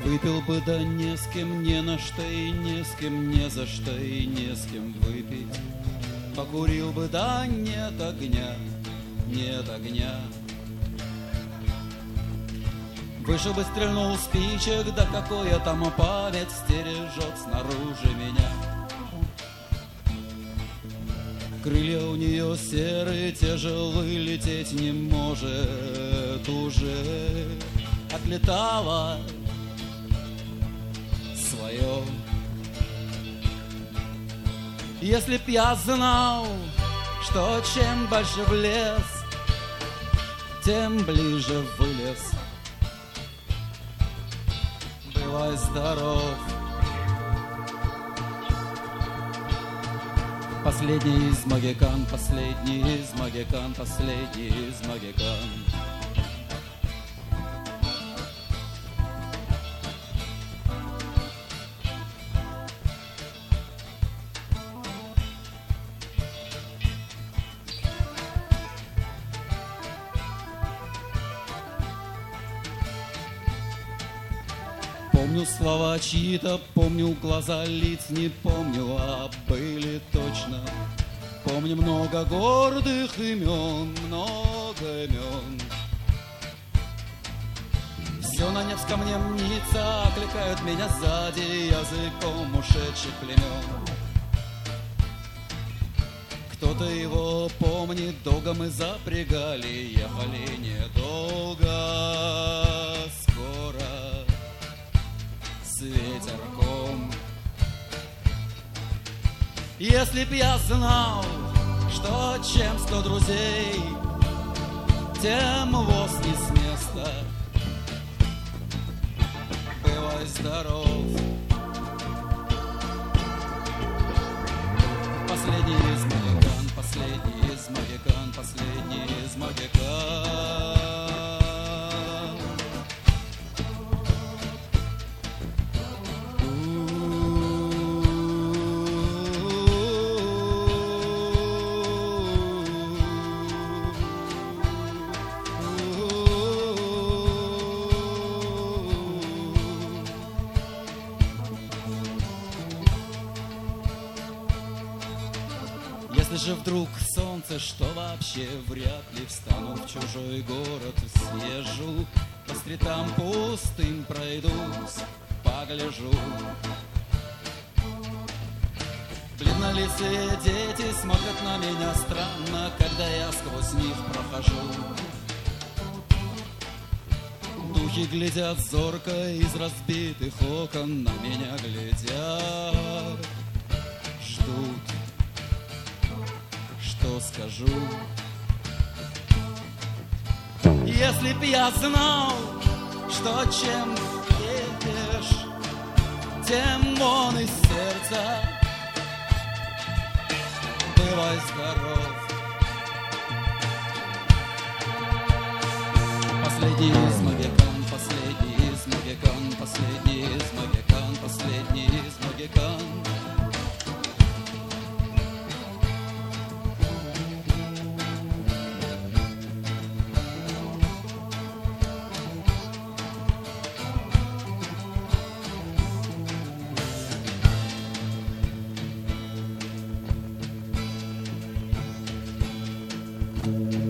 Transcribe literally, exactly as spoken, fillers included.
Выпил бы, да не с кем, не на что и не с кем, не за что и не с кем выпить. Покурил бы, да нет огня, нет огня. Вышел бы, стрельнул спичек, да какое там память стережет снаружи меня. Крылья у нее серые, тяжелые, лететь не может уже. Отлетала свое. Если б я знал, что чем больше в лес, тем ближе в лес. Бывай здоров. Последний из магикан, последний из магикан, последний из магикан. Помню слова чьи-то, помню глаза лиц, не помню, а были точно. Помню много гордых имен, много имен. Все на Невском мне мнится, окликают меня сзади языком ушедших племен. Кто-то его помнит, долго мы запрягали, ехали недолго, скоро с ветерком. Если б я знал, что чем сто друзей, тем воз не с места. Бывай здоров. Последний из магикан, последний из магикан, последний из магикан. Если же вдруг солнце, что вообще вряд ли встану в чужой город, съезжу по стритам пустым, пройдусь, погляжу. Бледнолицые дети смотрят на меня странно, когда я сквозь них прохожу. Духи глядят зорко из разбитых окон, на меня глядят, ждут, что скажу. Если б я знал, что чем едешь, тем он из сердца. Бывай здоров. Последний из магикан, последний из магикан, последний из магикан, последний из магикан. Thank you.